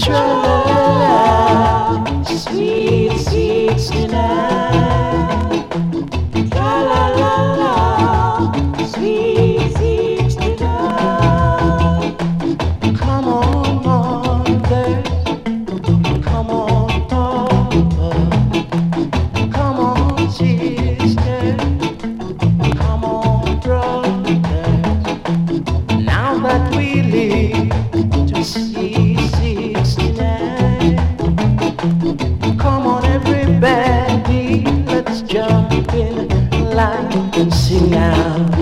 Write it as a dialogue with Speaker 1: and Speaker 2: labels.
Speaker 1: Tra-la-la-la, sweet 69. Tra-la-la-la, sweet 69. Come on, mother. Come on, Papa. Come on, sister. Come on, brother. Now that we live to see 69. Come on, everybody, let's jump in line and sing out.